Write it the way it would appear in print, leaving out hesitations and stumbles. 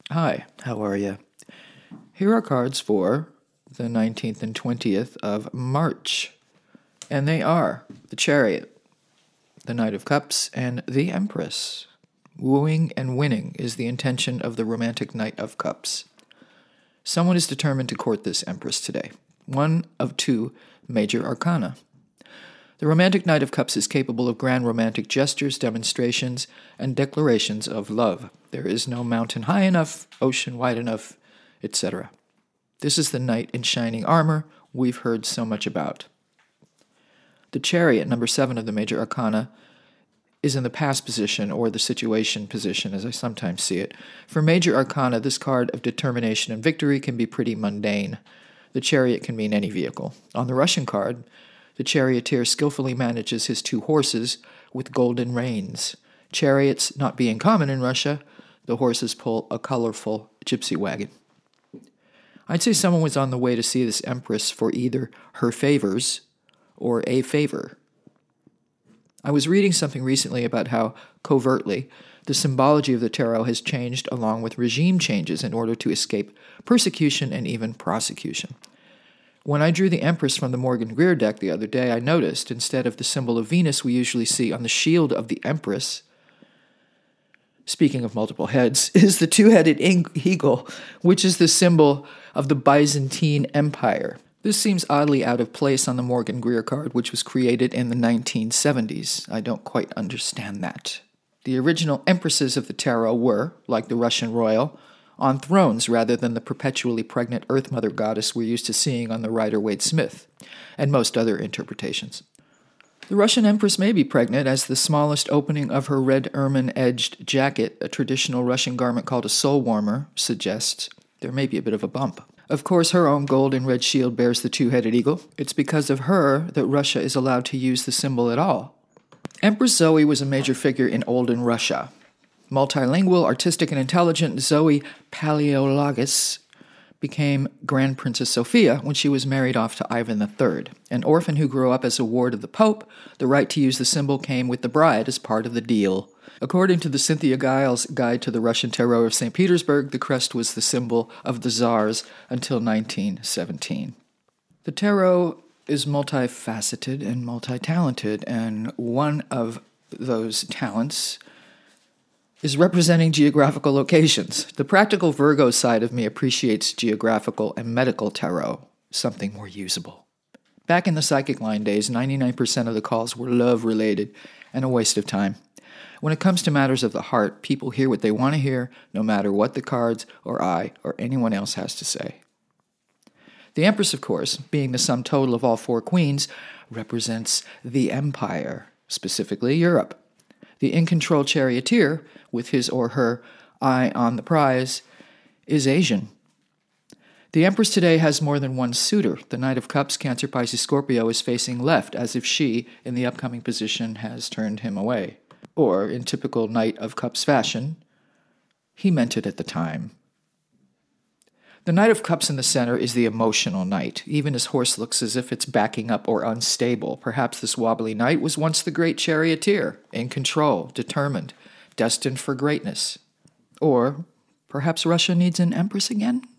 Hi, how are you? Here are cards for the 19th and 20th of March. And they are the Chariot, the Knight of Cups, and the Empress. Wooing and winning is the intention of the romantic Knight of Cups. Someone is determined to court this Empress today, one of two major arcana. The romantic Knight of Cups is capable of grand romantic gestures, demonstrations, and declarations of love. There is no mountain high enough, ocean wide enough, etc. This is the knight in shining armor we've heard so much about. The Chariot, number 7 of the major arcana, is in the past position, or the situation position, as I sometimes see it. For major arcana, this card of determination and victory can be pretty mundane. The Chariot can mean any vehicle. On the Russian card, the charioteer skillfully manages his 2 horses with golden reins. Chariots not being common in Russia, the horses pull a colorful gypsy wagon. I'd say someone was on the way to see this Empress for either her favors or a favor. I was reading something recently about how, covertly, the symbology of the tarot has changed along with regime changes in order to escape persecution and even prosecution. When I drew the Empress from the Morgan Greer deck the other day, I noticed, instead of the symbol of Venus we usually see on the shield of the Empress, speaking of multiple heads, is the 2-headed eagle, which is the symbol of the Byzantine Empire. This seems oddly out of place on the Morgan Greer card, which was created in the 1970s. I don't quite understand that. The original Empresses of the tarot were, like the Russian royal, on thrones rather than the perpetually pregnant Earth Mother goddess we're used to seeing on the Rider-Waite-Smith, and most other interpretations. The Russian Empress may be pregnant, as the smallest opening of her red ermine-edged jacket, a traditional Russian garment called a soul warmer, suggests. There may be a bit of a bump. Of course, her own gold and red shield bears the 2-headed eagle. It's because of her that Russia is allowed to use the symbol at all. Empress Zoe was a major figure in olden Russia. Multilingual, artistic, and intelligent, Zoe Paleologus became Grand Princess Sophia when she was married off to Ivan III. An orphan who grew up as a ward of the Pope, the right to use the symbol came with the bride as part of the deal. According to the Cynthia Giles Guide to the Russian Tarot of St. Petersburg, the crest was the symbol of the Tsars until 1917. The tarot is multifaceted and multi-talented, and one of those talents is representing geographical locations. The practical Virgo side of me appreciates geographical and medical tarot, something more usable. Back in the psychic line days, 99% of the calls were love-related and a waste of time. When it comes to matters of the heart, people hear what they want to hear, no matter what the cards or I or anyone else has to say. The Empress, of course, being the sum total of all 4 queens, represents the empire, specifically Europe. The in-control charioteer, with his or her eye on the prize, is Asian. The Empress today has more than one suitor. The Knight of Cups, Cancer, Pisces, Scorpio, is facing left, as if she, in the upcoming position, has turned him away. Or, in typical Knight of Cups fashion, he meant it at the time. The Knight of Cups in the center is the emotional knight. Even his horse looks as if it's backing up or unstable. Perhaps this wobbly knight was once the great charioteer, in control, determined, destined for greatness. Or perhaps Russia needs an empress again?